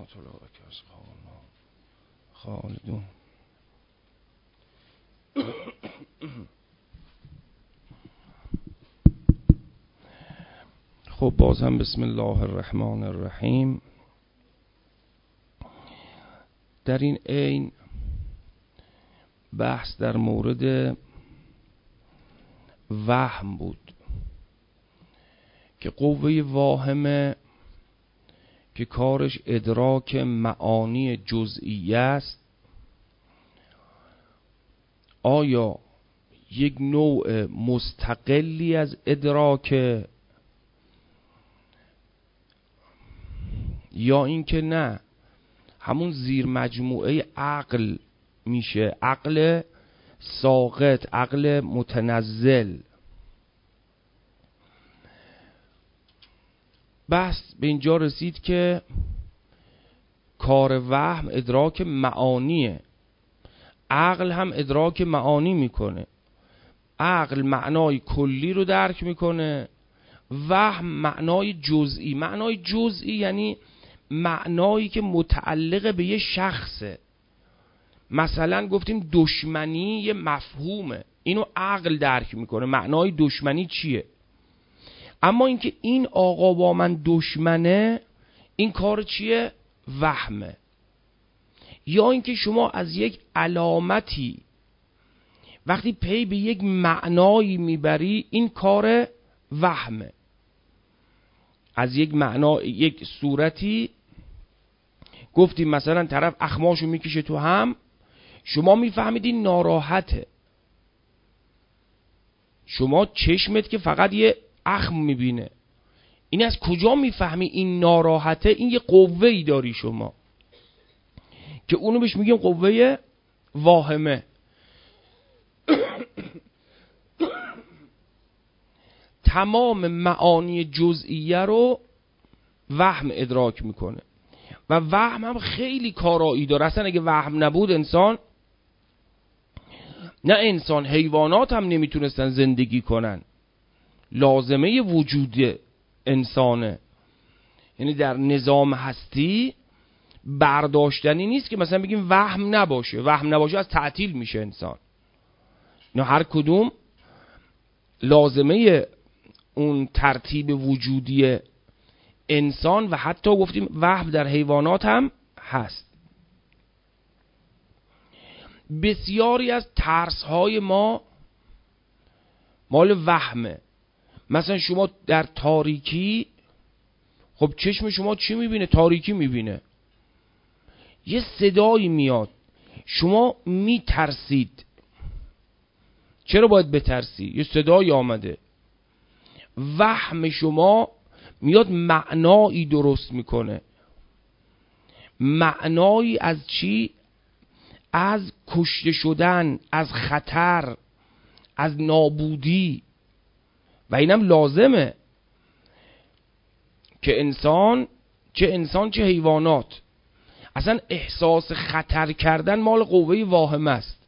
رحمت الله وبرکاته خالدون. خب بازم بسم الله الرحمن الرحیم. در این عین بحث در مورد وهم بود که قوه واهمه که کارش ادراک معانی جزئیه است، آیا یک نوع مستقلی از ادراک یا اینکه نه همون زیر مجموعه عقل میشه، عقل ساقط، عقل متنزل. بحث به اینجا رسید که کار وهم ادراک معانیه، عقل هم ادراک معانی میکنه. عقل معنای کلی رو درک میکنه، وهم معنای جزئی. معنای جزئی یعنی معنایی که متعلق به یه شخصه. مثلا گفتیم دشمنی یه مفهومه، اینو عقل درک میکنه، معنای دشمنی چیه. اما اینکه این آقا با من دشمنه، این کار چیه؟ وهمه. یا اینکه شما از یک علامتی وقتی پی به یک معنایی میبری، این کار وهمه. از یک معنا، یک صورتی گفتیم مثلا طرف اخماشو میکشه تو هم، شما میفهمید این ناراحته. شما چشمت که فقط یه اخم میبینه، این از کجا میفهمی این ناراحته؟ این یه قوه ای داری شما که اونو بهش میگیم قوه واهمه. تمام معانی جزئیه رو وهم ادراک میکنه و وهم هم خیلی کارایی داره. اصلا اگه وهم نبود انسان، نه انسان، حیوانات هم نمیتونستن زندگی کنن. لازمه وجود انسانه. یعنی در نظام هستی برداشتنی نیست که مثلا بگیم وهم نباشه. وهم نباشه از تعطیل میشه انسان. نه، هر کدوم لازمه اون ترتیب وجودی انسان و حتی گفتیم وهم در حیوانات هم هست. بسیاری از ترس‌های ما مال وهمه. مثلا شما در تاریکی، خب چشم شما چی میبینه؟ تاریکی میبینه. یه صدایی میاد، شما میترسید. چرا باید بترسی؟ یه صدایی آمده. وهم شما میاد معنایی درست میکنه. معنایی از چی؟ از کشته شدن، از خطر، از نابودی. و اینم لازمه که انسان، چه حیوانات، اصلا احساس خطر کردن مال قوه واهمه است.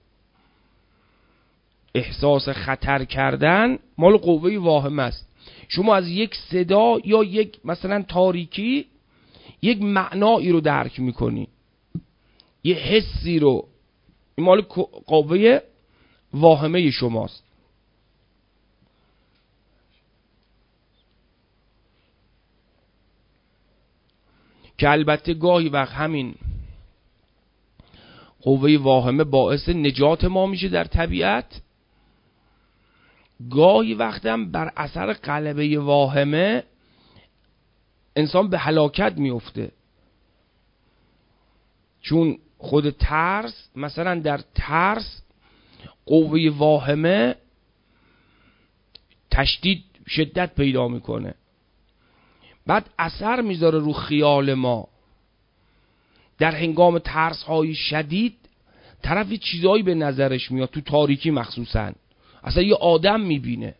احساس خطر کردن مال قوه واهمه است. شما از یک صدا یا یک مثلا تاریکی یک معنایی رو درک میکنی، یه حسی رو، این مال قوه واهمه شماست. که البته گاهی وقت همین قوه واهمه باعث نجات ما میشه در طبیعت، گاهی وقت هم بر اثر غلبه واهمه انسان به هلاکت میفته. چون خود ترس، مثلا در ترس قوه واهمه تشدید، شدت پیدا میکنه، بعد اثر میذاره رو خیال ما. در هنگام ترس های شدید طرف چیزایی به نظرش میاد، تو تاریکی مخصوصا اصلا یه آدم میبینه.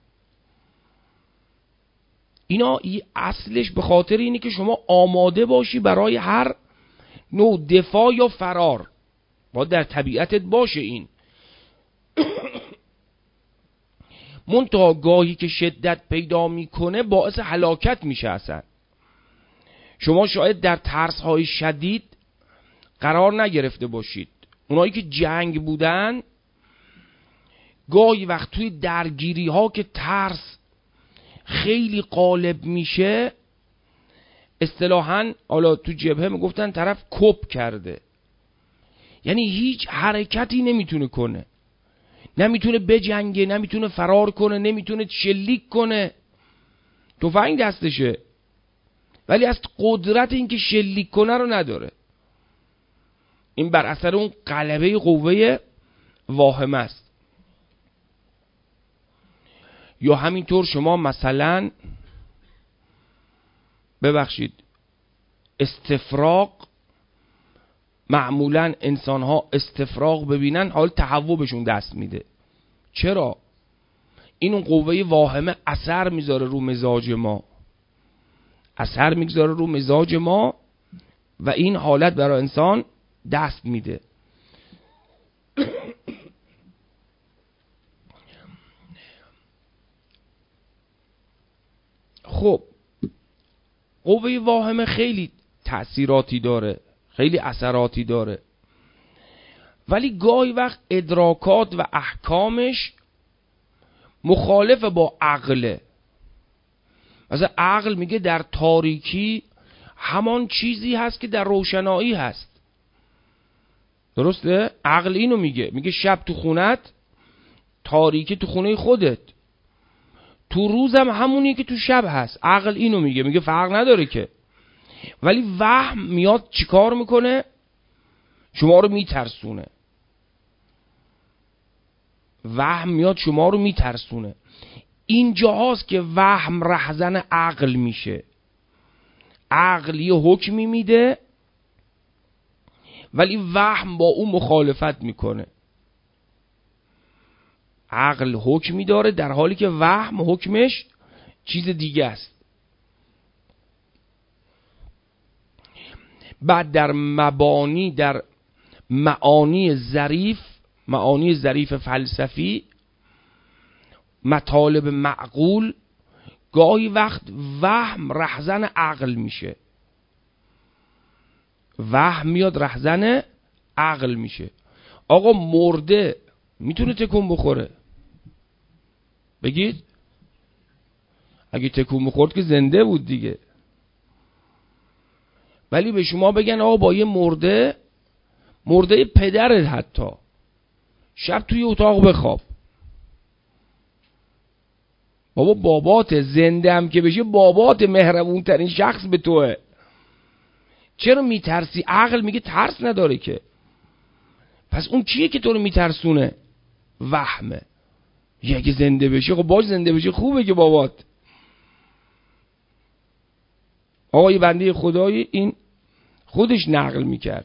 اینا اصلش به خاطر اینه که شما آماده باشی برای هر نوع دفاع یا فرار. باید در طبیعتت باشه این. منتها گاهی که شدت پیدا میکنه باعث هلاکت میشه. اصلا شما شاید در ترس های شدید قرار نگرفته باشید. اونایی که جنگ بودن گاهی وقت توی درگیری ها که ترس خیلی غالب میشه، اصطلاحاً حالا تو جبهه میگفتن طرف کپ کرده، یعنی هیچ حرکتی نمیتونه کنه، نمیتونه بجنگه، نمیتونه فرار کنه، نمیتونه شلیک کنه، تفنگ دستشه ولی از قدرت اینکه شلیک کنه رو نداره. این بر اثر اون غلبه قوه واهمه است. یا همینطور شما مثلا ببخشید استفراغ، معمولا انسان ها استفراغ ببینن حال تهوع دست میده. چرا؟ این اون قوه واهمه اثر میذاره رو مزاج ما، اثر میذاره رو مزاج ما و این حالت برای انسان دست میده. خب قوه واهمه خیلی تأثیراتی داره، خیلی اثراتی داره، ولی گاهی وقت ادراکات و احکامش مخالف با عقله. مثلا عقل میگه در تاریکی همان چیزی هست که در روشنایی هست. درسته؟ عقل اینو میگه شب تو خونت، تاریکی تو خونه خودت، تو روزم همونی که تو شب هست. عقل اینو میگه فرق نداره که. ولی وهم میاد چیکار میکنه؟ شما رو میترسونه. وهم میاد شما رو میترسونه. اینجا هاست که وهم رهزن عقل میشه. عقل یه حکمی میده ولی وهم با اون مخالفت میکنه. عقل حکمی داره در حالی که وهم حکمش چیز دیگه است. بعد در مبانی، در معانی ظریف فلسفی، مطالب معقول، گاهی وقت وهم رهزن عقل میشه. وهم میاد رهزن عقل میشه. آقا مرده میتونه تکون بخوره؟ بگید. اگه تکون بخورد که زنده بود دیگه. ولی به شما بگن آقا با یه مرده پدرت حتی شب توی اتاق بخواب، بابات زنده هم که بشه بابات مهربون ترین شخص به توه. چرا میترسی؟ عقل میگه ترس نداره که. پس اون کیه که تو رو میترسونه؟ وهمه. اگه زنده بشه خب باش، زنده بشه خوبه که بابات. آقای بنده خدایی این خودش نقل میکرد.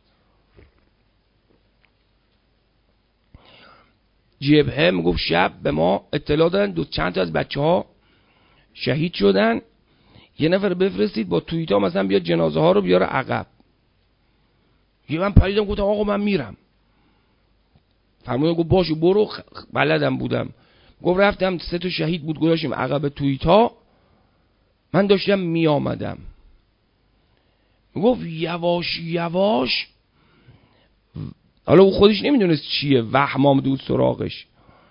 جبهه میگفت شب به ما اطلاع دادن چند تا از بچه ها شهید شدن، یه نفر بفرستید با توییتا مثلا بیاد جنازه ها رو بیاره عقب. من پریدم گفتم آقا من میرم. فرمودن گفت باشه برو، بلدم بودم. گفت رفتم 3 تا شهید بود گذاشتیم عقب توییتا، من داشتم می آمدم. گفت یواش یواش، حالا او خودش نمیدونست چیه، وهم آمده بود سراغش.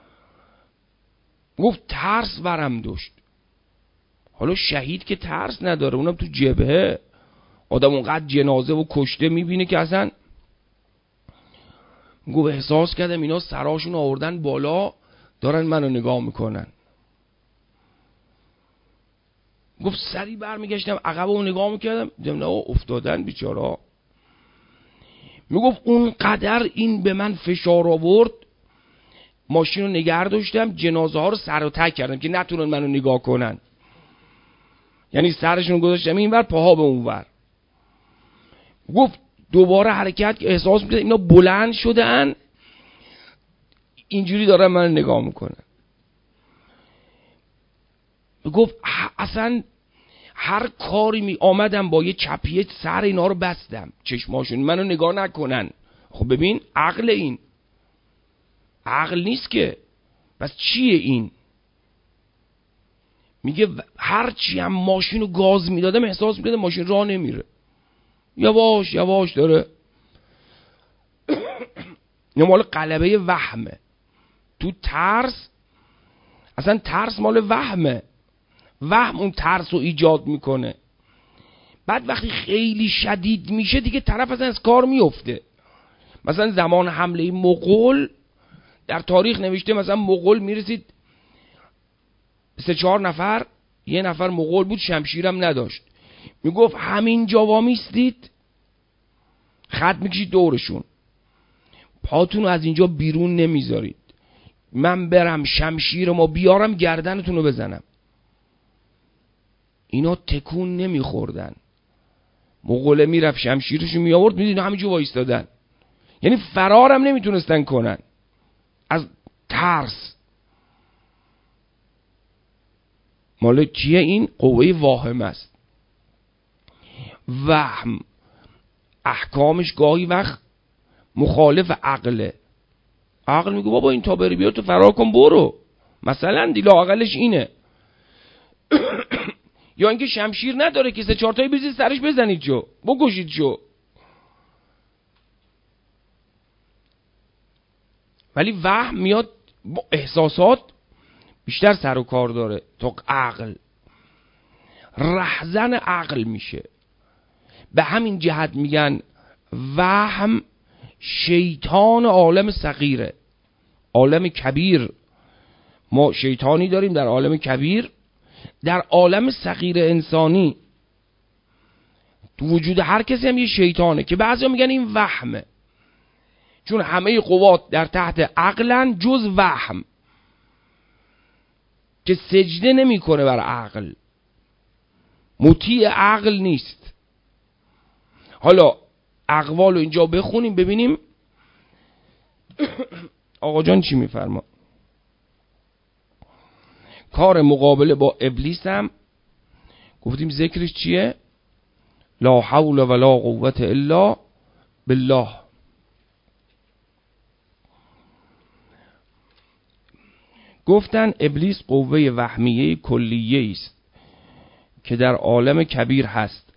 گفت ترس برم داشت. حالا شهید که ترس نداره، اونم تو جبهه آدم اونقدر جنازه و کشته میبینه که اصلا. گفت احساس کردم اینا سراشون آوردن بالا دارن منو نگاه میکنن. گفت سری برمیگشتم عقب و نگاه میکردم دیدم نه افتادن بیچارا. میگفت اون قدر این به من فشار آورد، ماشین رو نگه داشتم، جنازه ها رو سر و ته کردم که نتونن منو نگاه کنن. یعنی سرشون گذاشتم اینور، پاها به اونور. گفت دوباره حرکت که احساس میکردم اینا بلند شدن اینجوری دارن منو نگاه میکنن. گفت اصلا هر کاری می آمدم با یه چپیه سر اینا رو بستم، چشماشون منو نگاه نکنن. خب ببین عقل، این عقل نیست که. پس چیه این؟ میگه هر چی هم ماشین رو گاز میدادم احساس میکردم ماشین راه نمیره، یواش یواش داره این مال غلبه وهمه. تو ترس اصلا ترس مال وهمه، وهم اون ترس رو ایجاد میکنه. بعد وقتی خیلی شدید میشه دیگه طرف اصلا از کار میفته. مثلا زمان حمله مغول در تاریخ نوشته، مثلا مغول میرسید 3-4 نفر، یه نفر مغول بود شمشیرم نداشت، میگفت همین جا وامیستید، خط میکشید دورشون، پاتون رو از اینجا بیرون نمیذارید، من برم شمشیرمو بیارم گردنتون رو بزنم. اینا تکون نمیخوردن. مغوله میرفت شمشیرشو میآورد، میدید همینجا وایستادن، یعنی فرارم نمیتونستن کنن از ترس. مال چیه این؟ قوه واهم است. وهم احکامش گاهی وقت مخالف عقله. عقل میگه بابا این تا بری بیا تو فرار کن برو، مثلا دی لااقلش اینه. یا اینکه شمشیر نداره که 3-4 تایی بزنید سرش بزنید جو، بکشید جو. ولی وهم میاد با احساسات بیشتر سر و کار داره تا عقل، رهزن عقل میشه. به همین جهت میگن وهم شیطان عالم صغیره. عالم کبیر ما شیطانی داریم، در عالم کبیر، در عالم صغیر انسانی تو وجود هر کسی هم یه شیطانه که بعضیا میگن این وهمه، چون همه قوات در تحت عقلن جز وهم که سجده نمیکنه بر عقل، مطیع عقل نیست. حالا اقوال رو اینجا بخونیم ببینیم آقا جان چی میفرما. کار مقابله با ابلیس هم گفتیم ذکرش چیه؟ لا حول ولا قوة الا بالله. گفتن ابلیس قوه وهمیه کلیه است که در عالم کبیر هست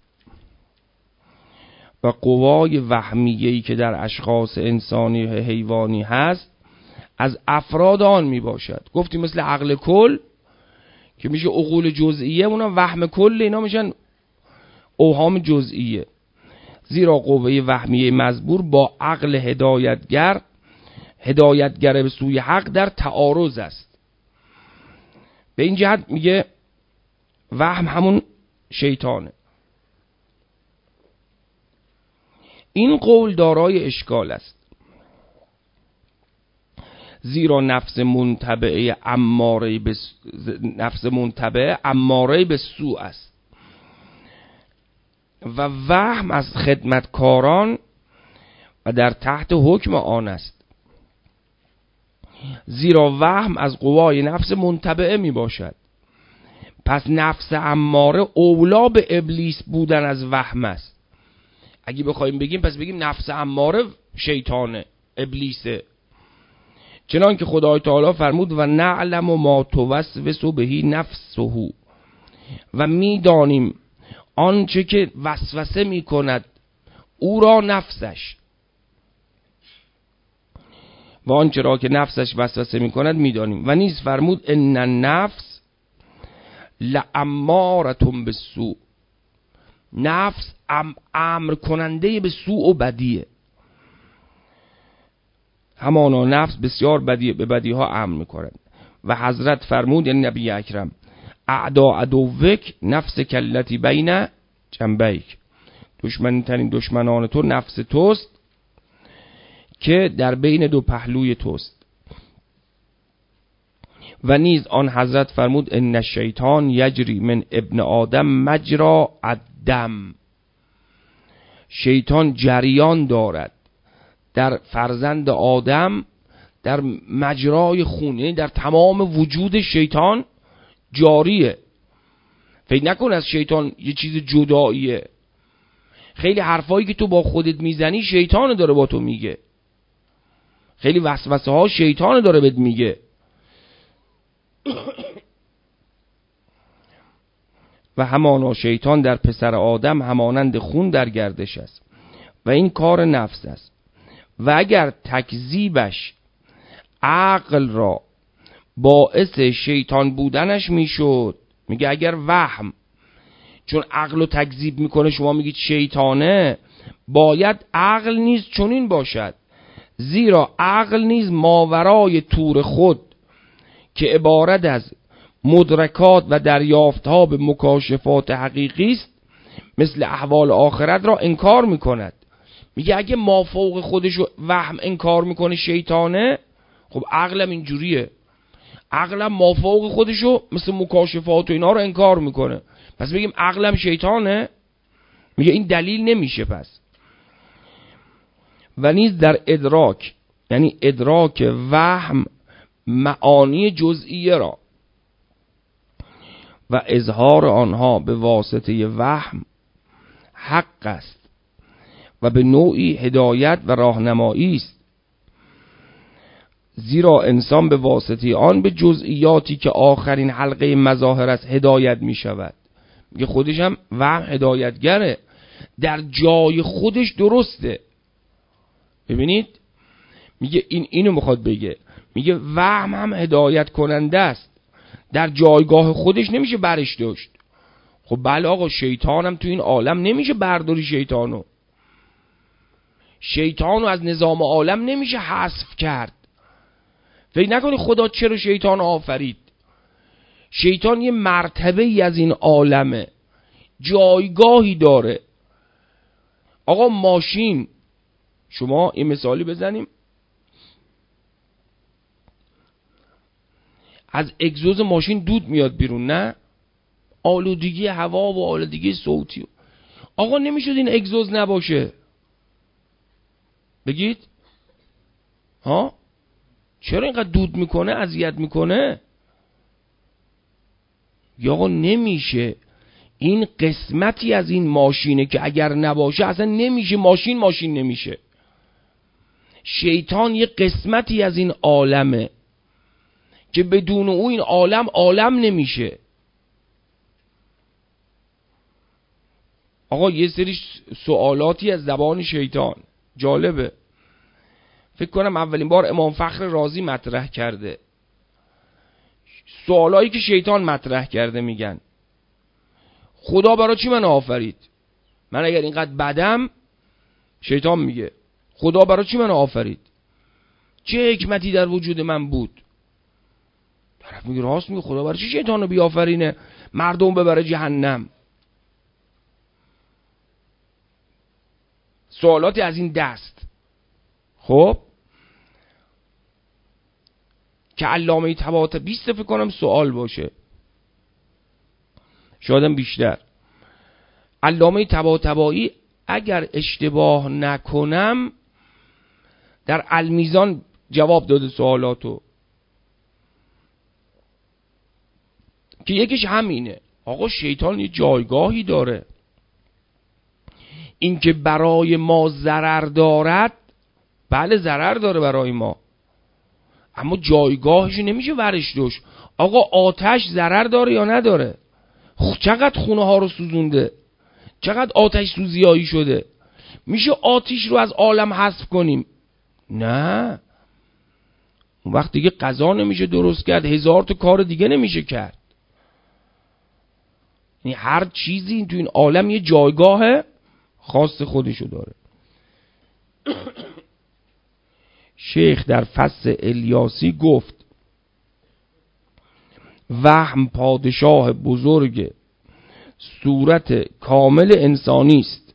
و قوای وهمیه‌ای که در اشخاص انسانی و حیوانی هست از افراد آن می باشد. گفتیم مثل عقل کل که میشه عقول جزئیه، اونا وهم کل، اینا میشن اوهام جزئیه. زیرا قوه وهمیه مزبور با عقل هدایتگر به سوی حق در تعارض است. به این جهت میگه وهم همون شیطانه. این قول دارای اشکال است، زیرا نفس منتبعه اماره به سوء است و وهم از خدمتکاران و در تحت حکم آن است. زیرا وهم از قوای نفس منتبعه می باشد، پس نفس اماره اولا به ابلیس بودن از وهم است. اگه بخوایم بگیم پس بگیم نفس اماره شیطانه، ابلیسه. چنان که خدای تعالی فرمود و نعلم ما توسوس بهی نفسه، و میدانیم آنچه که وسوسه میکند او را نفسش، و آنچه را که نفسش وسوسه میکند میدانیم. و نیز فرمود ان النفس لاماره بالسوء، نفس امر کننده به سوء و بدیه. همانا نفس بسیار بدیه، به بدیها امر میکند. و حضرت فرمود یعنی نبی اکرم اعدا عدوک نفس کلتی بین جنبیک، دشمنترین دشمنان تو نفس توست که در بین دو پهلوی توست. و نیز آن حضرت فرمود ان الشیطان یجری من ابن آدم مجرا الدم، شیطان جریان دارد در فرزند آدم در مجرای خون، یعنی در تمام وجود شیطان جاریه. فکر نکن از شیطان یه چیز جداییه. خیلی حرفایی که تو با خودت میزنی شیطان داره با تو میگه، خیلی وسوسه ها شیطان داره بهت میگه. و همانا شیطان در پسر آدم همانند خون در گردش است و این کار نفس است و اگر تکذیبش عقل را باعث شیطان بودنش میشد، میگه اگر وهم چون عقل رو تکذیب میکنه شما میگید شیطانه، باید عقل نیز چنین باشد، زیرا عقل نیز ماورای طور خود که عبارت از مدرکات و دریافتها به مکاشفات حقیقی است مثل احوال آخرت را انکار میکند. میگه اگه مافوق خودش رو وهم انکار میکنه شیطانه، خب عقلم اینجوریه، عقلم مافوق خودش رو مثل مکاشفات و اینا رو انکار میکنه، پس بگیم عقلم شیطانه؟ میگه این دلیل نمیشه. پس و نیز در ادراک، یعنی ادراک وهم معانی جزئیه را و اظهار آنها به واسطه وهم حق است و به نوعی هدایت و راهنمایی است، زیرا انسان به واسطه آن به جزئیاتی که آخرین حلقه مظاهر است هدایت می شود. میگه خودش هم وهم هدایتگره، در جای خودش درسته. ببینید میگه اینو میخواد بگه، میگه وهم هم هدایت کننده است، در جایگاه خودش نمیشه برش داشت. خب بله آقا، شیطان هم تو این عالم نمیشه برداری، شیطانو از نظام عالم نمیشه حذف کرد. فکر نکنی خدا چرا شیطان آفرید. شیطان یه مرتبه ای از این عالمه، جایگاهی داره. آقا ماشین، شما این مثالی بزنیم، از اگزوز ماشین دود میاد بیرون، نه؟ آلودگی هوا و آلودگی صوتی. آقا نمیشد این اگزوز نباشه؟ بگید ها، چرا اینقدر دود میکنه، اذیت میکنه؟ یا آقا نمیشه، این قسمتی از این ماشینه که اگر نباشه اصلا نمیشه ماشین نمیشه. شیطان یه قسمتی از این عالمه که بدون او این عالم نمیشه. آقا یه سری سوالاتی از زبان شیطان جالبه، فکر کنم اولین بار امام فخر رازی مطرح کرده. سوالایی که شیطان مطرح کرده، میگن خدا برای چی من آفرید؟ من اگر اینقدر بدم، شیطان میگه خدا برای چی من آفرید؟ چه حکمتی در وجود من بود؟ طرف میگه راست میگه، خدا برای چی شیطان رو بیافرینه مردم ببره جهنم؟ سوالاتی از این دست. خب که علامه طباطبایی فکر کنم سوال باشه، شایدم بیشتر. علامه طباطبایی اگر اشتباه نکنم در المیزان جواب داده سوالاتو، که یکیش همینه آقا شیطان یه جایگاهی داره، این که برای ما ضرر دارد، بله ضرر داره برای ما، اما جایگاهش نمیشه ورش داشت. آقا آتش ضرر داره یا نداره؟ چقدر خونه ها رو سوزونده، چقدر آتش سوزیایی شده، میشه آتش رو از عالم حذف کنیم؟ نه، اون وقت دیگه غذا نمیشه درست کرد، هزار تا کار دیگه نمیشه کرد. یعنی هر چیزی تو این عالم یه جایگاه خاص خودشو داره. شیخ در فصل الیاسی گفت وهم پادشاه بزرگ صورت کامل انسانی است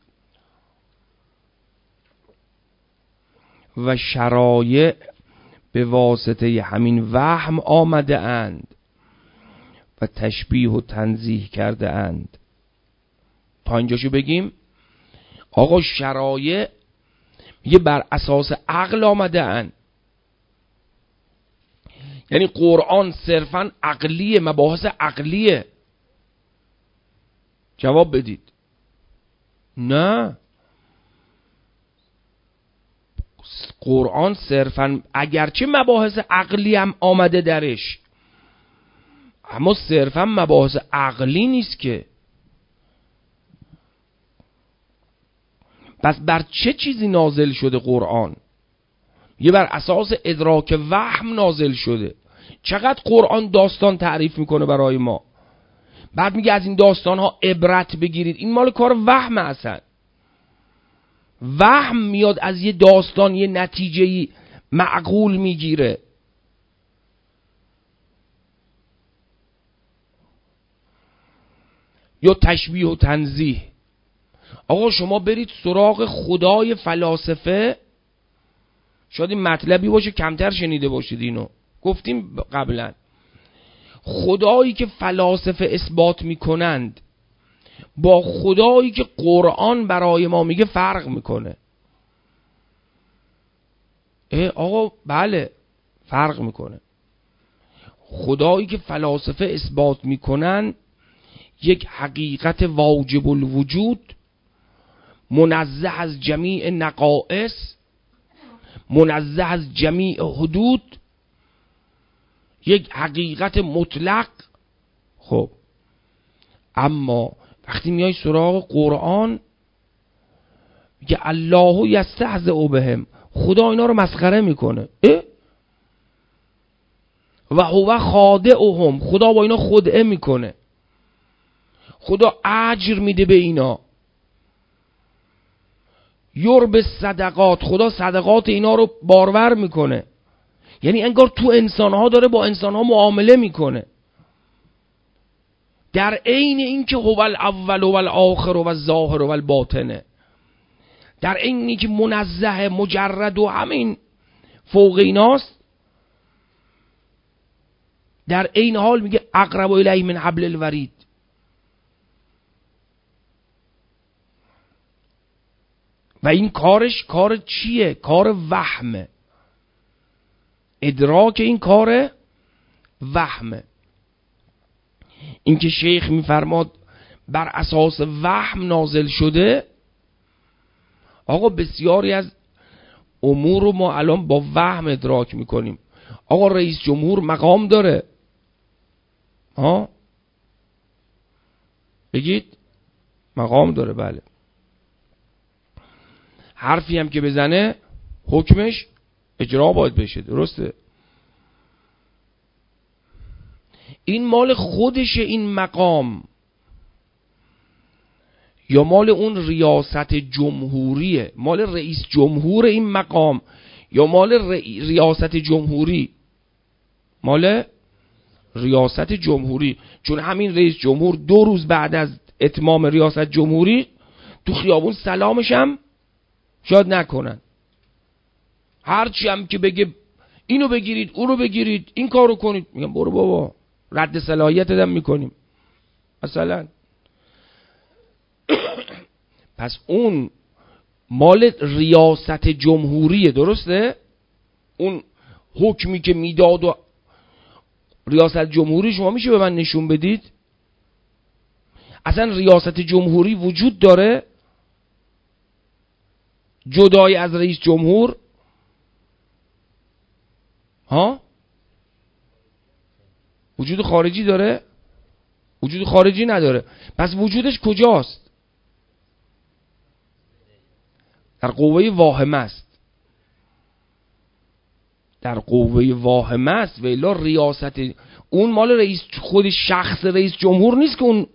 و شرایع به واسطه همین وهم آمده اند و تشبیه و تنزیه کرده اند. تا اینجاشو بگیم. آقا شرایع میگه بر اساس عقل آمده اند، یعنی قرآن صرفا عقلیه، مباحث عقلیه. جواب بدید. نه، قرآن صرفا اگرچه مباحث عقلی هم آمده درش، اما صرفا مباحث عقلی نیست که. پس بر چه چیزی نازل شده قرآن؟ یه بر اساس ادراک وهم نازل شده. چقدر قرآن داستان تعریف میکنه برای ما، بعد میگه از این داستان ها عبرت بگیرید. این مال کار وهم اصلا. وهم میاد از یه داستان یه نتیجه معقول میگیره. یا تشبیه و تنزیه. آقا شما برید سراغ خدای فلاسفه، شاید این مطلبی باشه کمتر شنیده باشید، اینو گفتیم قبلا. خدایی که فلاسفه اثبات میکنند با خدایی که قرآن برای ما میگه فرق میکنه. آقا بله فرق میکنه. خدایی که فلاسفه اثبات میکنن یک حقیقت واجب الوجود، منزه از جمیع نقائص، منزه از جمیع حدود، یک حقیقت مطلق. خب اما وقتی میای سراغ قرآن میگه الله یستهزئ بهم، خدا اینا رو مسخره میکنه. و هو خادعهم، خدا با اینا خدعه میکنه، خدا اجر میده به اینا. یرب صدقات، خدا صدقات اینا رو بارور میکنه. یعنی انگار تو انسانها داره با انسانها معامله میکنه. در عین اینکه هو الاول و الاخر و الظاهر و الباطنه، در عین اینکه منزه مجرد و همین فوق ایناست، در عین حال میگه اقرب الیه من حبل الورید. و این کارش کار چیه؟ کار وهمه. ادراک این کار وهمه. این که شیخ میفرماد بر اساس وهم نازل شده، آقا بسیاری از امور رو ما الان با وهم ادراک میکنیم. آقا رئیس جمهور مقام داره، بگید مقام داره، بله. حرفی هم که بزنه حکمش اجرا باید بشه، درسته؟ این مال خودشه این مقام، یا مال اون ریاست جمهوریه؟ مال رئیس جمهور این مقام یا مال ریاست جمهوری؟ مال ریاست جمهوری. چون همین رئیس جمهور 2 روز بعد از اتمام ریاست جمهوری تو خیابون سلامش هم شاید نکنن. هرچی هم که بگه اینو بگیرید اونو بگیرید این کارو کنید، میگم برو بابا رد صلاحیت دم میکنیم مثلا. پس اون مال ریاست جمهوریه، درسته؟ اون حکمی که میداد و ریاست جمهوری، شما میشه به من نشون بدید اصلا ریاست جمهوری وجود داره جدای از رئیس جمهور؟ وجود خارجی داره؟ وجود خارجی نداره. پس وجودش کجاست؟ در قوه واهمه است. در قوه واهمه است. و الا ریاست اون مال رئیس، خود شخص رئیس جمهور نیست که اون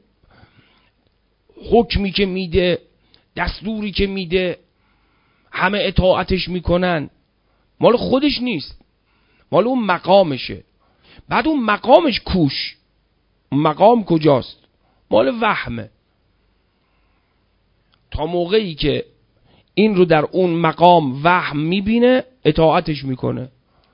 حکمی که میده، دستوری که میده همه اطاعتش میکنن، مال خودش نیست، مال اون مقامشه. بعد اون مقامش کوش، اون مقام کجاست؟ مال وهمه. تا موقعی که این رو در اون مقام وهم میبینه اطاعتش میکنه.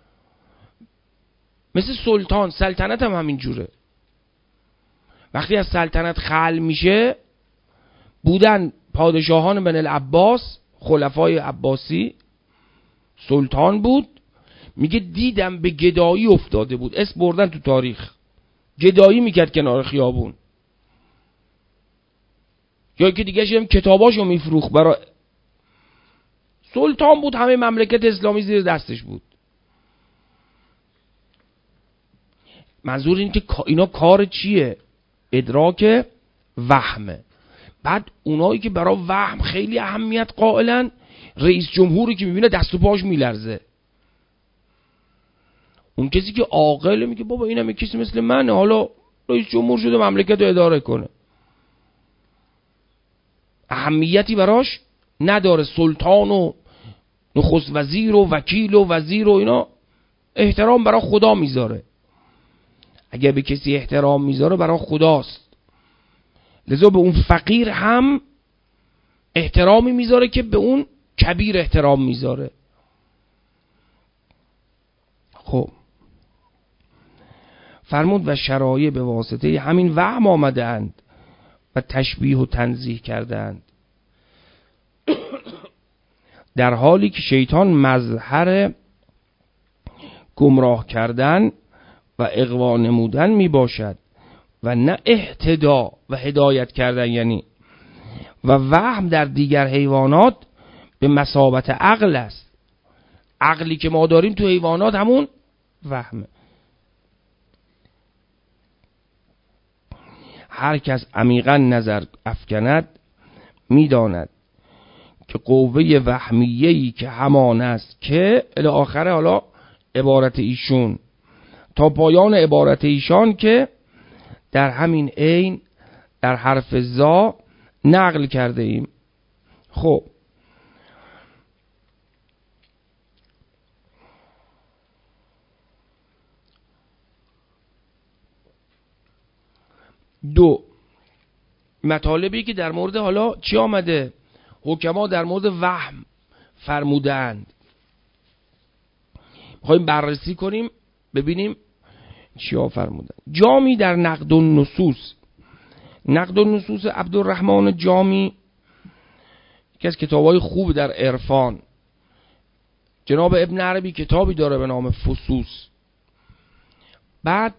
مثل سلطان، سلطنت هم همین جوره. وقتی از سلطنت خلع میشه، بودن پادشاهان بن العباس، خلفای عباسی، سلطان بود، میگه دیدم به گدایی افتاده بود، اسم بردن تو تاریخ، گدایی میکرد کنار خیابون، یا که دیگه شدیم کتاباشو میفروخت برای سلطان بود، همه مملکت اسلامی زیر دستش بود. منظور این که اینا کار چیه؟ ادراک وهمه. بعد اونایی که برای وهم خیلی اهمیت قائلن، رئیس جمهوری که میبینه دست و پاش میلرزه، اون کسی که عاقله میگه بابا اینم یک کسی مثل منه، حالا رئیس جمهور شده مملکت رو اداره کنه، اهمیتی براش نداره. سلطان و نخست وزیر و وکیل و وزیر و اینا احترام برای خدا میذاره. اگر به کسی احترام میذاره برای خداست. لذا به اون فقیر هم احترامی میذاره که به اون کبیر احترام میذاره. خب فرمود و شرایع به واسطه همین وهم آمده اند و تشبیه و تنزیه کردند، در حالی که شیطان مظهر گمراه کردن و اغوا نمودن می باشد و نه اهتدا و هدایت کردن. یعنی و وهم در دیگر حیوانات به مثابت عقل است. عقلی که ما داریم تو حیوانات همون وهمه. هر کس عمیقا نظر افکند میداند که قوه وهمیه‌ای که همان است که الی آخر حالا عبارت ایشون تا پایان عبارت ایشان که در همین عین در حرف زا نقل کرده ایم. خب دو مطالبی که در مورد حالا چی آمده، حکما در مورد وهم فرمودند، میخوایم بررسی کنیم ببینیم چیا فرمودند. جامی در نقد النصوص، نقد النصوص عبدالرحمن جامی یکی از کتابای خوب در عرفان. جناب ابن عربی کتابی داره به نام فصوص، بعد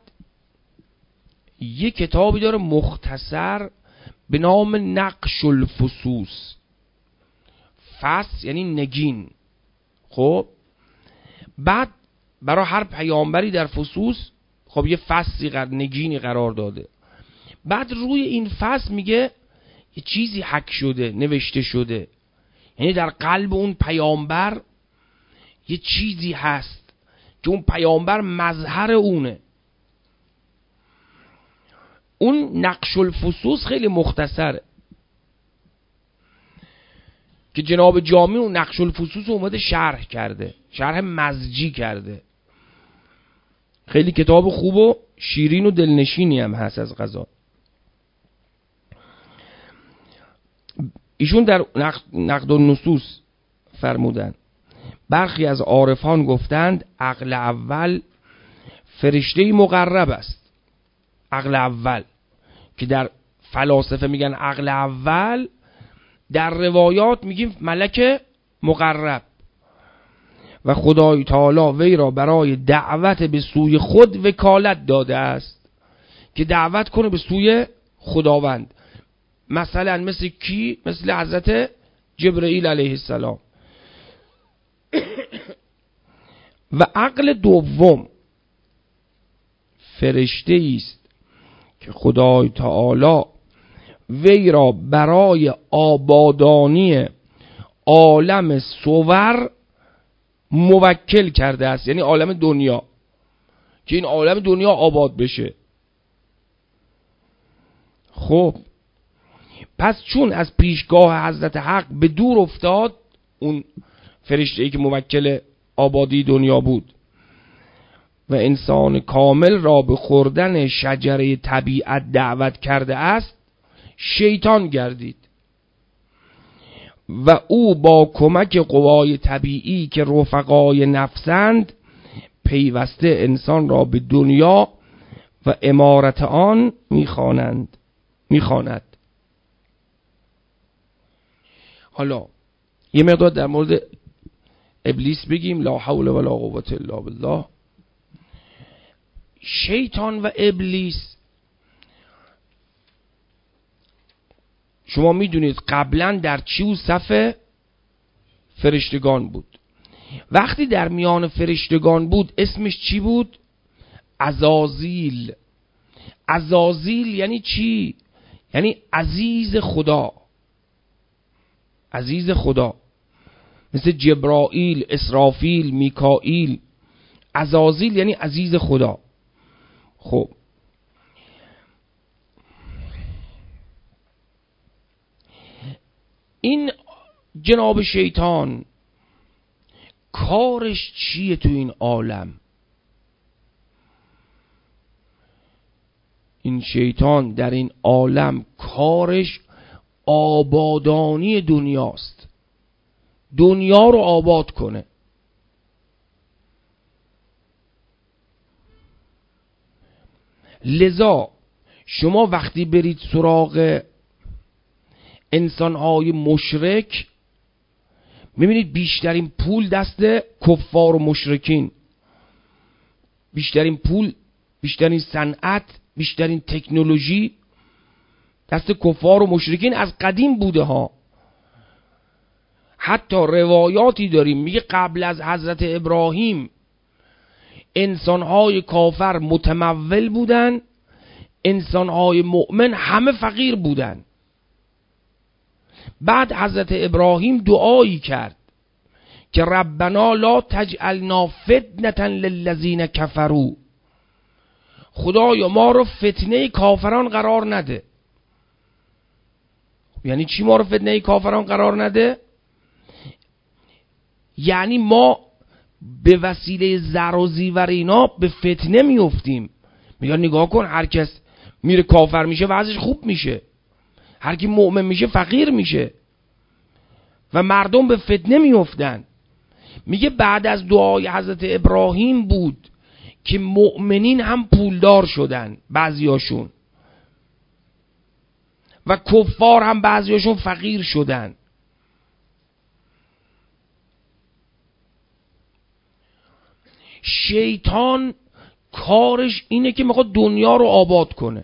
یک کتابی داره مختصر به نام نقش الفصوص. فص یعنی نگین. خب بعد برای هر پیامبری در فصوص خب یه فصلی نگینی قرار داده. بعد روی این فصل میگه یه چیزی حک شده، نوشته شده، یعنی در قلب اون پیامبر یه چیزی هست که اون پیامبر مظهر اونه. اون نقش الفصوص خیلی مختصره که جناب جامی اون نقش الفصوص اومده شرح کرده، شرح مزجی کرده. خیلی کتاب خوب و شیرین و دلنشینی هم هست از قضا. ایشون در نقد النصوص فرمودند برخی از عارفان گفتند عقل اول فرشته مقرب است. عقل اول که در فلاسفه میگن عقل اول، در روایات میگیم ملک مقرب. و خدای تعالی وی را برای دعوت به سوی خود وکالت داده است که دعوت کنه به سوی خداوند. مثلا مثل کی؟ مثل حضرت جبرئیل علیه السلام. و عقل دوم فرشته است که خدای تعالی وی را برای آبادانی عالم صور موکل کرده است، یعنی عالم دنیا، که این عالم دنیا آباد بشه. خب پس چون از پیشگاه حضرت حق به دور افتاد، اون فرشته‌ای که موکل آبادی دنیا بود، و انسان کامل را به خوردن شجره طبیعت دعوت کرده است، شیطان گردید و او با کمک قوای طبیعی که رفقای نفسند پیوسته انسان را به دنیا و امارت آن میخواند. حالا یه مقدار در مورد ابلیس بگیم. لا حول ولا قوة الا بالله. شیطان و ابلیس شما میدونید قبلا در چی صف فرشتگان بود. وقتی در میان فرشتگان بود اسمش چی بود؟ عزازیل. عزازیل یعنی چی؟ یعنی عزیز خدا. عزیز خدا مثل جبرائیل، اسرافیل، میکائیل، عزازیل یعنی عزیز خدا. خب این جناب شیطان کارش چیه تو این عالم؟ این شیطان در این عالم کارش آبادانی دنیاست، دنیا رو آباد کنه. لذا شما وقتی برید سراغ انسان‌های مشرک میبینید بیشترین پول دست کفار و مشرکین، بیشترین پول، بیشترین صنعت، بیشترین تکنولوژی دست کفار و مشرکین از قدیم بوده ها. حتی روایاتی داریم میگه قبل از حضرت ابراهیم انسان‌های کافر متمول بودن، انسان‌های مؤمن همه فقیر بودن. بعد حضرت ابراهیم دعایی کرد که ربنا لا تجعلنا فتنة للذین کفروا، خدایا ما رو فتنه کافران قرار نده. یعنی چی ما رو فتنه کافران قرار نده؟ یعنی ما به وسیله زر و زیور اینا به فتنه میافتیم. میگن نگاه کن هر کس میره کافر میشه وضعش خوب میشه، هر کی مؤمن میشه فقیر میشه و مردم به فتنه میافتن. میگه بعد از دعای حضرت ابراهیم بود که مؤمنین هم پولدار شدن بعضیاشون و کفار هم بعضیاشون فقیر شدن. شیطان کارش اینه که میخواد دنیا رو آباد کنه.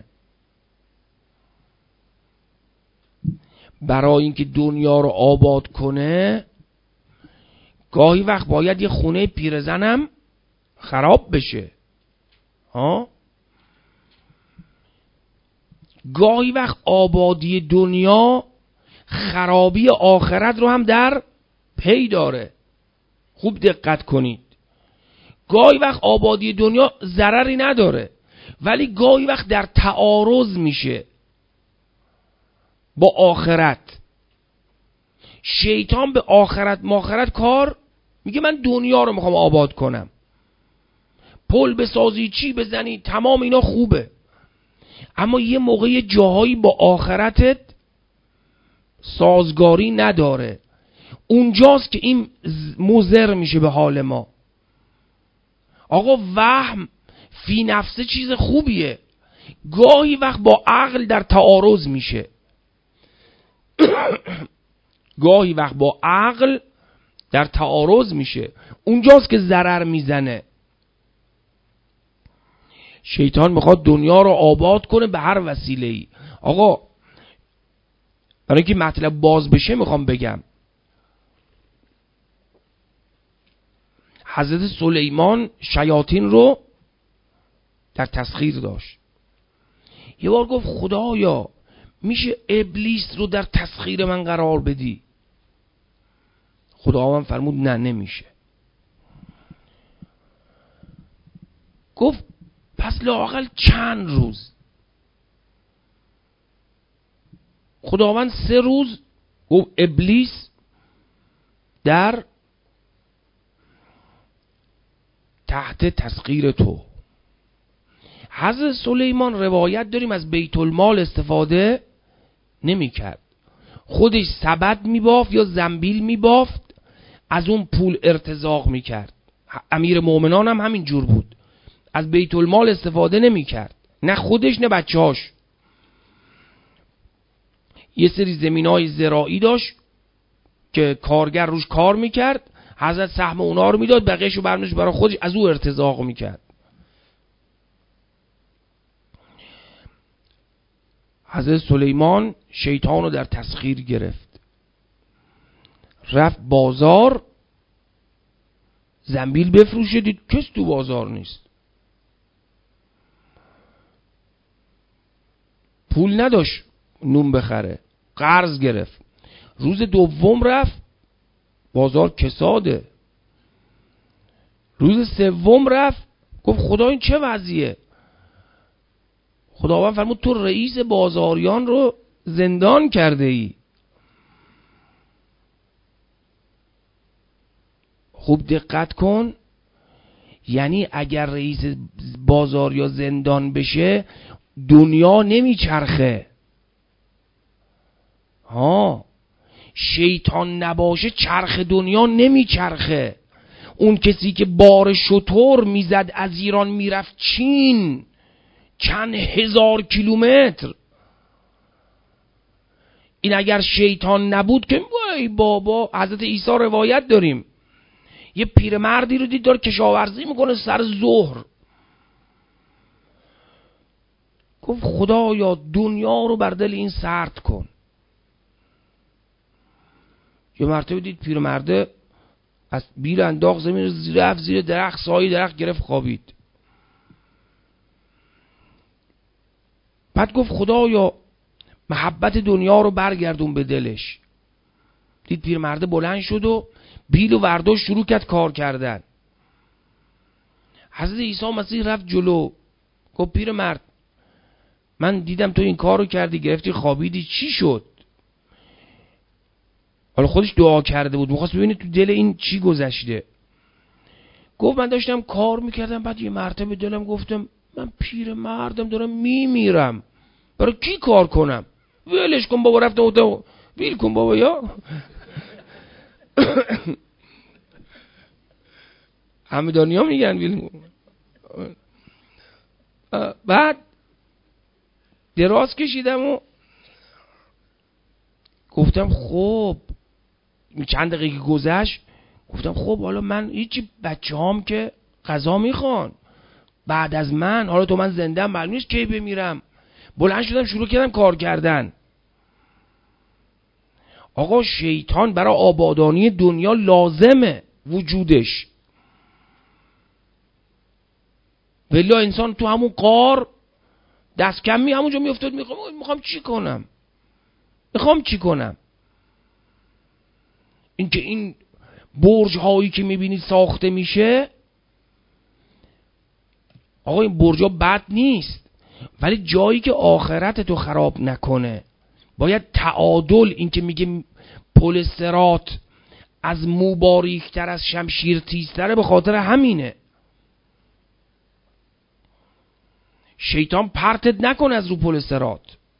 برای اینکه دنیا رو آباد کنه گاهی وقت باید یه خونه پیرزنم خراب بشه ها. گاهی وقت آبادی دنیا خرابی آخرت رو هم در پی داره. خوب دقت کنید. گاهی وقت آبادی دنیا ضرری نداره ولی گاهی وقت در تعارض میشه با آخرت. شیطان به آخرت کار میگه من دنیا رو میخوام آباد کنم، پل بسازی چی بزنی تمام اینا خوبه، اما یه موقع جاهایی با آخرتت سازگاری نداره. اونجاست که این مضر میشه به حال ما. آقا وهم فی نفسه چیز خوبیه، گاهی وقت با عقل در تعارض میشه گاهی وقت با عقل در تعارض میشه، اونجاست که ضرر میزنه. شیطان میخواد دنیا رو آباد کنه به هر وسیله‌ای. آقا برای اینکه مطلب باز بشه میخوام بگم حضرت سلیمان شیاطین رو در تسخیر داشت. یه بار گفت خدایا میشه ابلیس رو در تسخیر من قرار بدی؟ خداوند فرمود نه نمیشه. گفت پس لااقل چند روز. خداوند 3 روز گفت ابلیس در تحت تسخیر تو. حضرت سلیمان روایت داریم از بیت المال استفاده نمی کرد، خودش سبد می بافت یا زنبیل می بافت، از اون پول ارتزاق می کرد. امیر مومنان هم همین جور بود، از بیت المال استفاده نمی کرد، نه خودش نه بچه‌هاش. یه سری زمینای زراعی داشت که کارگر روش کار میکرد، حضرت سهم اونا رو میداد، بقیه‌شو برمی‌داشت برای خودش، از او ارتزاق میکرد. حضرت سلیمان شیطان رو در تسخیر گرفت، رفت بازار زنبیل بفروشه، دید کس تو بازار نیست، پول نداشت نون بخره، قرض گرفت. روز دوم رفت بازار کساده، روز سوم رفت گفت خدا این چه وضعیه؟ خداوند فرمود تو رئیس بازاریان رو زندان کرده ای. خوب دقت کن، یعنی اگر رئیس بازاریا زندان بشه دنیا نمیچرخه. شیطان نباشه چرخ دنیا نمیچرخه. اون کسی که بار شتر میزد از ایران میرفت چین چند هزار کیلومتر، این اگر شیطان نبود که وای بابا. حضرت عیسی روایت داریم یه پیرمردی رو دید داره کشاورزی میکنه سر ظهر، گفت خدایا دنیا رو بر دل این سرد کن. یه مرتبه دید پیرمرده از بیل انداخت زمین، رفت زیر درخت، سایه درخت گرفت خوابید. بعد گفت خدایا محبت دنیا رو برگردون به دلش. دید پیرمرده بلند شد و بیل و ورداشت شروع کرد کار کردن. حضرت عیسی مسیح رفت جلو گفت پیرمرد من دیدم تو این کار رو کردی، گرفتی خوابیدی، چی شد؟ حالا خودش دعا کرده بود، میخواست ببینه تو دل این چی گذشته. گفت من داشتم کار میکردم، بعد یه مرتبه دلم گفتم من پیرمردم دارم میمیرم، برای کی کار کنم؟ ولش کن بابا. رفتم گفتم ویل کن بابا یا همدانیا میگن ویل کن. بعد دراز کشیدم و گفتم خب چند دقیقه گذشت، گفتم خب حالا من هیچی، بچه هام که غذا میخوان بعد از من، حالا تو من زنده معلوم نیست کی بمیرم. بلند شدم شروع کردم کار کردن. آقا شیطان برای آبادانی دنیا لازمه وجودش، ولی انسان تو همون قار دست کمی همونجا میافتاد. میخوام چی کنم؟ اینکه این برج هایی که میبینید ساخته میشه، آقا این برج ها بد نیست، ولی جایی که آخرت تو خراب نکنه. باید تعادل. این که میگه پل صراط از مو باریکتر از شمشیر تیزتره، به خاطر همینه. شیطان پرتت نکنه از رو پل صراط.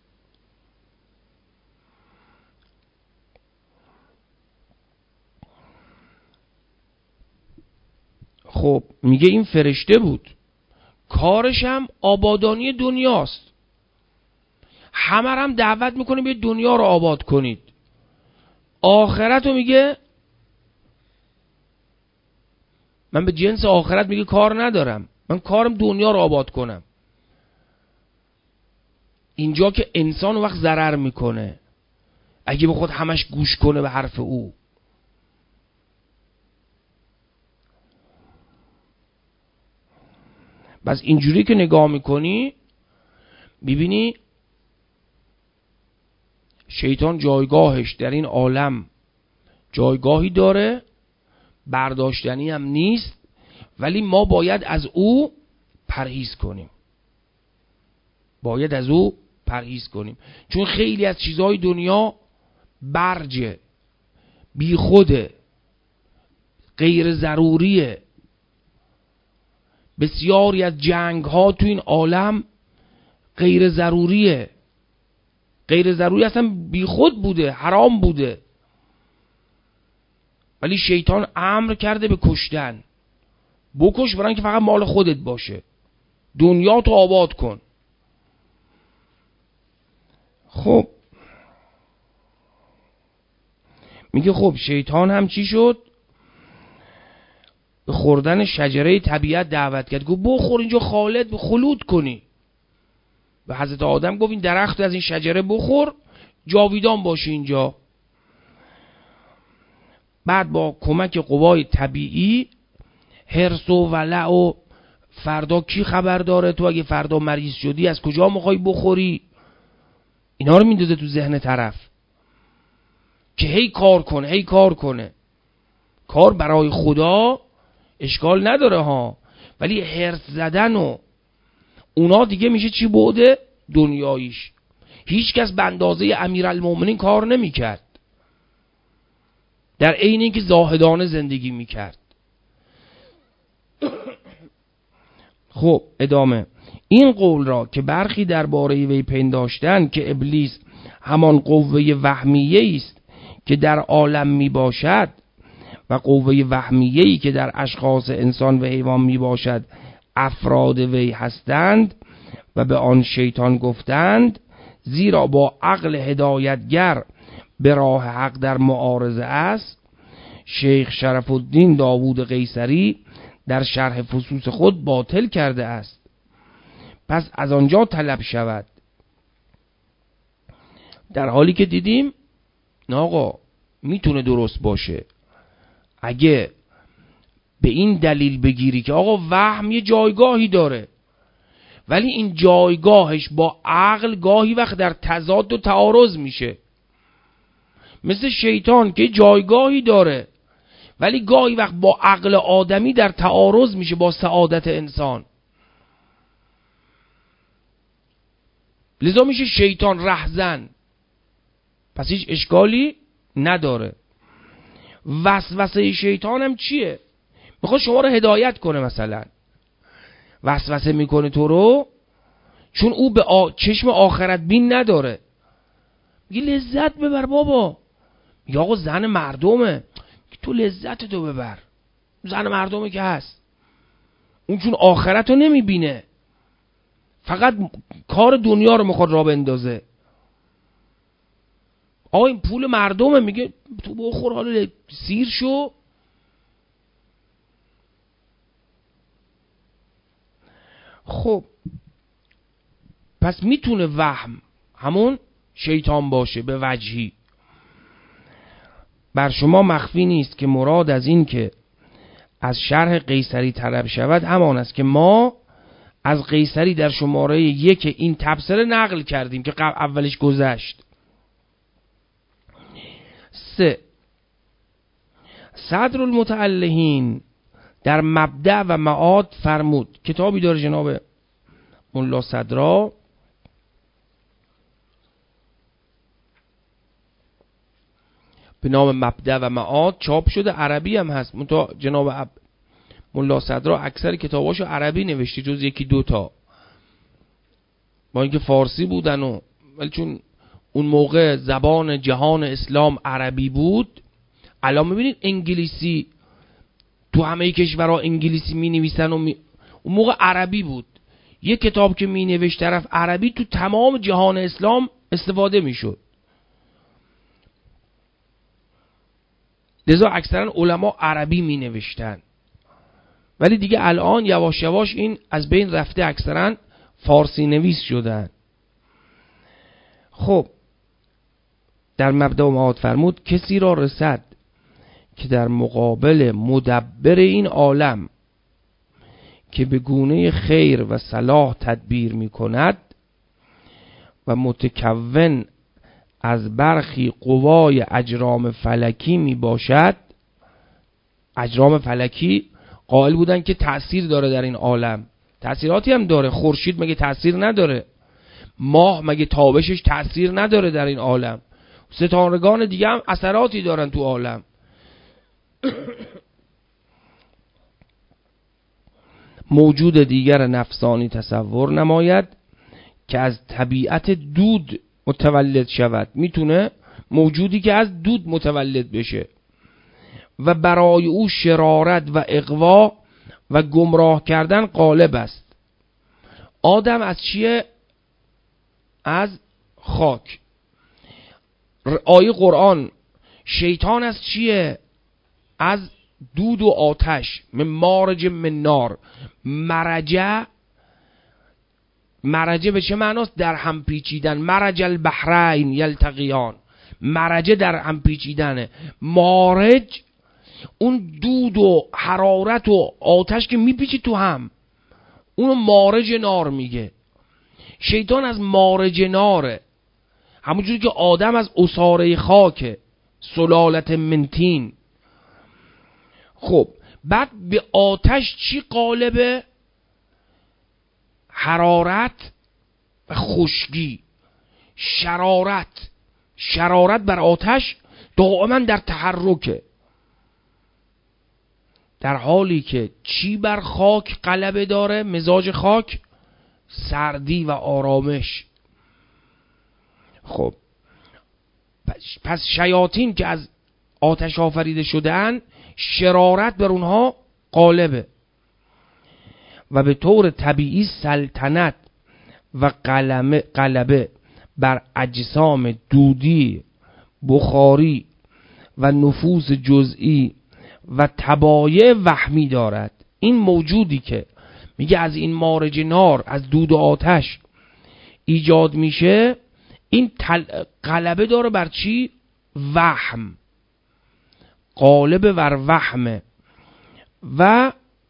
خب میگه این فرشته بود، کارش هم آبادانی دنیاست. همه هم دعوت میکنه به دنیا رو آباد کنید. آخرت رو میگه من به جنس آخرت میگه کار ندارم، من کارم دنیا رو آباد کنم. اینجا که انسان وقت ضرر میکنه اگه به خود همش گوش کنه به حرف او. بس اینجوری که نگاه میکنی ببینی شیطان جایگاهش در این عالم جایگاهی داره، برداشتنی هم نیست، ولی ما باید از او پرهیز کنیم. چون خیلی از چیزهای دنیا برجه، بیخوده، غیر ضروریه. بسیاری از جنگ ها تو این عالم غیر ضروریه، غیر ضروری، اصلا بیخود بوده، حرام بوده، ولی شیطان امر کرده به کشتن. بکش برای اینکه فقط مال خودت باشه، دنیا تو آباد کن. خب میگه خب شیطان هم چی شد؟ به خوردن شجره طبیعت دعوت کرد، گفت بخور اینجا خلود کنی. به حضرت آدم گفت این درخت از این شجره بخور جاویدان باشی اینجا. بعد با کمک قوای طبیعی، حرص و ولع و فردا کی خبر داره تو اگه فردا مریض شدی از کجا میخوای بخوری، اینا رو میندازه تو ذهن طرف که هی کار کنه. کار برای خدا اشکال نداره ها، ولی هرس زدن و اونا دیگه میشه چی بوده دنیاییش. هیچ کس به اندازه امیرالمومنین کار نمیکرد، در عین اینکه زاهدانه زندگی میکرد. خب ادامه این قول را که برخی درباره وی پنداشتند که ابلیس همان قوه وهمیه است که در عالم می باشد و قوه وهمیه‌ای که در اشخاص انسان و حیوان می باشد افراد وی هستند و به آن شیطان گفتند، زیرا با عقل هدایتگر به راه حق در معارضه است. شیخ شرف الدین داوود قیصری در شرح فصوص خود باطل کرده است. پس از آنجا طلب شود. در حالی که دیدیم نه آقا میتونه درست باشه اگه به این دلیل بگیری که آقا وهم یه جایگاهی داره، ولی این جایگاهش با عقل گاهی وقت در تضاد و تعارض میشه. مثل شیطان که جایگاهی داره ولی گاهی وقت با عقل آدمی در تعارض میشه با سعادت انسان. لذا میشه شیطان رهزن، پس هیچ اشکالی نداره. وسوسه شیطان هم چیه؟ میخواد شما رو هدایت کنه، مثلا وسوسه میکنه تو رو چون او به چشم آخرت بین نداره، میگه لذت ببر بابا. میگه آقا زن مردمه، تو لذت تو ببر، زن مردمه که هست. اون چون آخرت رو نمیبینه، فقط کار دنیا رو میخواد را بندازه. آقا این پول مردمه، میگه تو بخور حالا سیر شو. خب پس میتونه وهم همون شیطان باشه به وجهی. بر شما مخفی نیست که مراد از این که از شرح قیصری طلب شود همان است که ما از قیصری در شماره 1 این تبصره نقل کردیم که اولش گذشت. 3. صدر المتعلهین در مبدأ و معاد فرمود. کتابی داره جناب ملا صدرا به نام مبدأ و معاد، چاپ شده، عربی هم هست. جناب ملا صدرا اکثر کتاباشو عربی نوشته جز یکی دوتا، با اینکه فارسی بودن ولی چون اون موقع زبان جهان اسلام عربی بود. الان میبینید انگلیسی تو همه کشورها انگلیسی می نویسن اون موقع عربی بود. یک کتاب که می نوشت طرف عربی تو تمام جهان اسلام استفاده می شد. لذا اکثرا علما عربی می نوشتن، ولی دیگه الان یواش یواش این از بین رفته، اکثرا فارسی نویس شدن. خب در مبدأ و معاد فرمود کسی را رسد که در مقابل مدبر این عالم که به گونه خیر و صلاح تدبیر می کند و متکون از برخی قوای اجرام فلکی می باشد. اجرام فلکی قائل بودن که تأثیر داره در این عالم، تأثیراتی هم داره. خورشید مگه تأثیر نداره؟ ماه مگه تابشش تأثیر نداره در این عالم؟ ستارگان دیگه هم اثراتی دارن تو عالم. موجود دیگر نفسانی تصور نماید که از طبیعت دود متولد شود. میتونه موجودی که از دود متولد بشه و برای او شرارت و اغوا و گمراه کردن غالب است. آدم از چیه؟ از خاک. آیه قرآن شیطان از چیه؟ از دود و آتش. من مارج من نار. مرجه به چه معناست؟ در هم پیچیدن. مرج البحرین یلتقیان. مرجه در هم پیچیدنه. مارج اون دود و حرارت و آتش که میپیچی تو هم، اونو مارج نار میگه. شیطان از مارج ناره، همونجوری که آدم از عصاره خاکه، سلالت من طین. خب بعد به آتش چی غالبه؟ حرارت و خشکی. شرارت بر آتش دائما در تحرکه، در حالی که چی بر خاک غلبه داره؟ مزاج خاک سردی و آرامش. خب پس شیاطین که از آتش آفریده شدن، شرارت بر اونها غالبه و به طور طبیعی سلطنت و غلبه بر اجسام دودی، بخاری و نفوس جزئی و طبایع وهمی دارد. این موجودی که میگه از این مارج نار، از دود و آتش ایجاد میشه، این غلبه داره بر چی؟ وهم، غالب بر وهمه و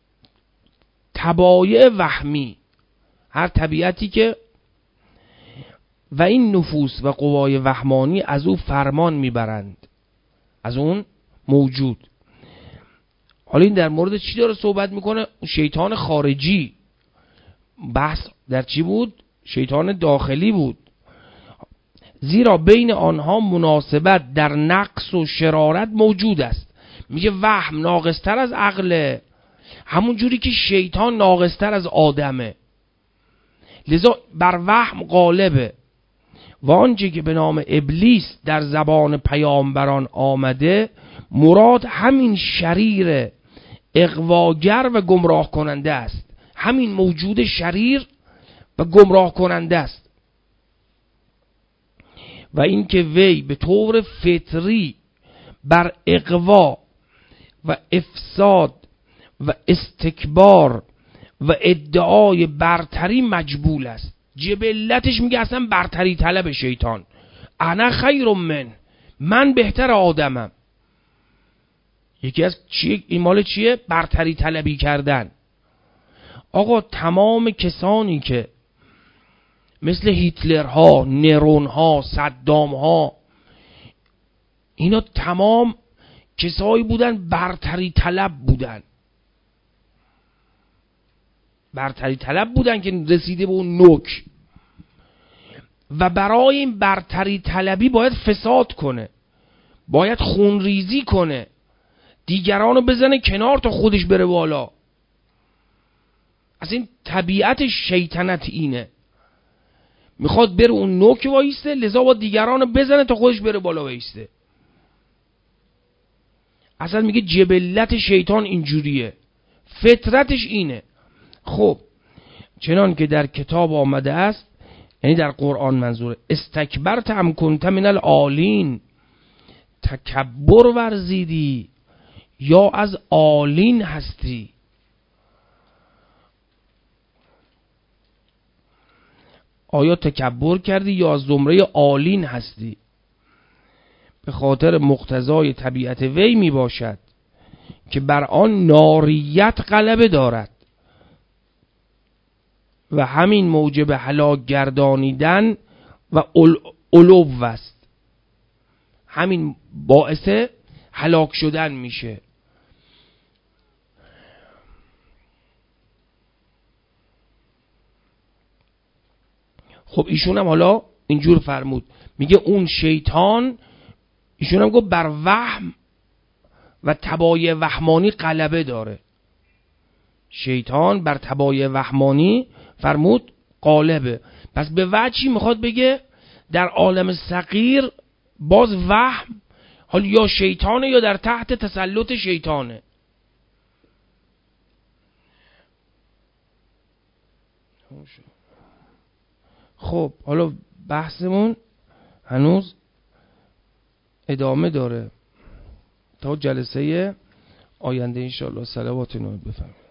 طبایع وهمی، هر طبیعتی که، و این نفوس و قوای وهمانی از او فرمان میبرند، از اون موجود. حالا این در مورد چی داره صحبت میکنه؟ شیطان خارجی. بحث در چی بود؟ شیطان داخلی بود. زیرا بین آنها مناسبت در نقص و شرارت موجود است. میگه وهم ناقصتر از عقله، همون جوری که شیطان ناقصتر از آدمه، لذا بر وهم غالبه. و آنچه که به نام ابلیس در زبان پیامبران آمده، مراد همین شریر اغواگر و گمراه کننده است. همین موجود شریر و گمراه کننده است. و اینکه وی به طور فطری بر اغوا و افساد و استکبار و ادعای برتری مجبول است. جبلتش میگه اصلا برتری طلب شیطان. انا خیر من بهتر آدمم. یکی از این مال چیه؟ برتری طلبی کردن. آقا تمام کسانی که مثل هیتلرها، نرونها، صدامها، اینا تمام کسایی بودن برتری طلب بودن. برتری طلب بودن که رسیده به اون نوک، و برای این برتری طلبی باید فساد کنه، باید خونریزی کنه، دیگرانو بزنه کنار تا خودش بره بالا. از این طبیعت شیطنت اینه، میخواد بره اون نوک وایسته، لذا با دیگرانو بزنه تا خودش بره بالا وایسته. اصلا میگه جبلت شیطان اینجوریه، فطرتش اینه. خب چنان که در کتاب آمده است، یعنی در قرآن منظوره، استکبرت ام کنت من العالین، تکبر ورزیدی یا از عالین هستی. آیا تکبر کردی یا از زمره عالین هستی؟ به خاطر مقتضای طبیعت وی می باشد که بر آن ناریت غلبه دارد و همین موجب هلاک گردانیدن و علو است. همین باعث هلاک شدن میشه. خب ایشون هم حالا اینجور فرمود، میگه اون شیطان، ایشون هم گفت بر وهم و طبایع وهمانی غلبه داره. شیطان بر طبایع وهمانی فرمود غالبه. پس به وجهی میخواد بگه در عالم صغیر باز وهم حالا یا شیطانه یا در تحت تسلط شیطانه. خب حالا بحثمون هنوز ادامه داره تا جلسه آینده انشاءالله. صلوات نبی بفرمایید.